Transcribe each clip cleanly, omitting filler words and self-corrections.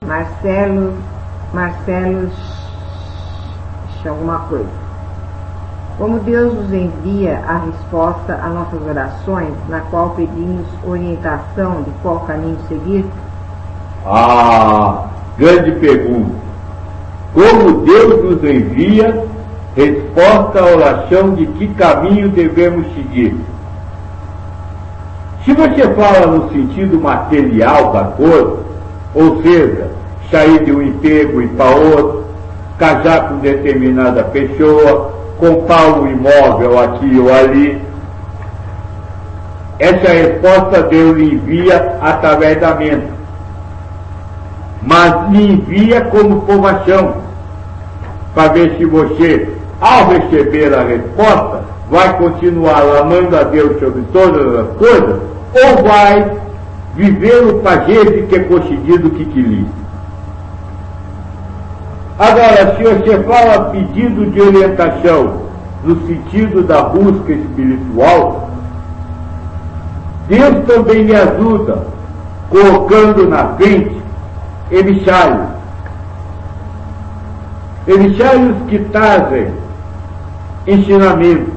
Marcelo alguma coisa. Como Deus nos envia a resposta a nossas orações, na qual pedimos orientação de qual caminho seguir? Grande pergunta. Como Deus nos envia resposta à oração de que caminho devemos seguir? Se você fala no sentido material da coisa, ou seja, sair de um emprego e ir para outro, casar com determinada pessoa, comprar um imóvel aqui ou ali, essa resposta Deus lhe envia através da mente, mas lhe envia como formação, para ver se você, ao receber a resposta, vai continuar amando a Deus sobre todas as coisas, ou vai viver o prazer de ter conseguido o que queria. Agora, se você fala pedido de orientação no sentido da busca espiritual, Deus também lhe ajuda, colocando na frente emissários. Emissários que trazem ensinamentos.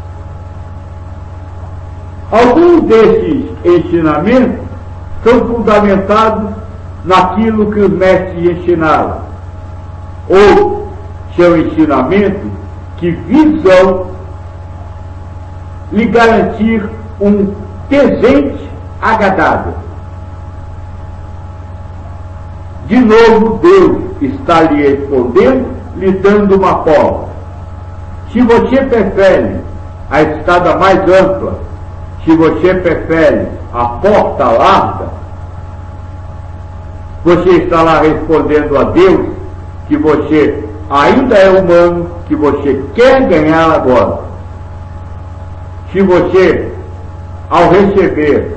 Alguns desses ensinamentos são fundamentados naquilo que os mestres ensinaram, ou seu ensinamento que visam lhe garantir um presente agradável. De novo, Deus está lhe respondendo, lhe dando uma porta. Se você prefere a estrada mais ampla, se você prefere a porta larga, você está lá respondendo a Deus que você ainda é humano, que você quer ganhar agora. Se você, ao receber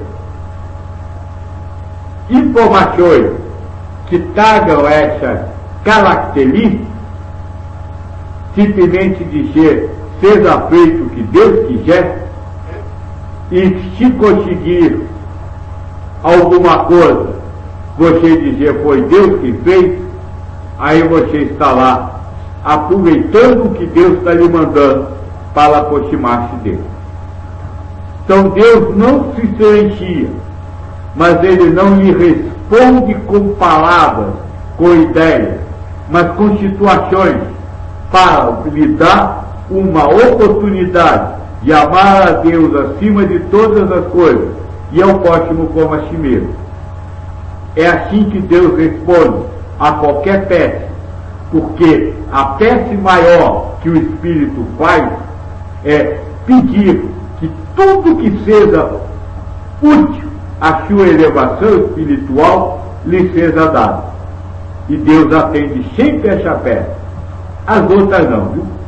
informações que tragam essa característica, simplesmente dizer, seja feito o que Deus quiser, e se conseguir alguma coisa, você dizer, foi Deus que fez, aí você está lá, aproveitando o que Deus está lhe mandando para aproximar-se dele. Então Deus não se silencia, mas Ele não lhe responde com palavras, com ideias, mas com situações, para lhe dar uma oportunidade de amar a Deus acima de todas as coisas e ao próximo como a si mesmo. É assim que Deus responde a qualquer prece, porque a prece maior que o Espírito faz é pedir que tudo que seja útil à sua elevação espiritual lhe seja dado. E Deus atende sempre essa prece. As outras não, viu?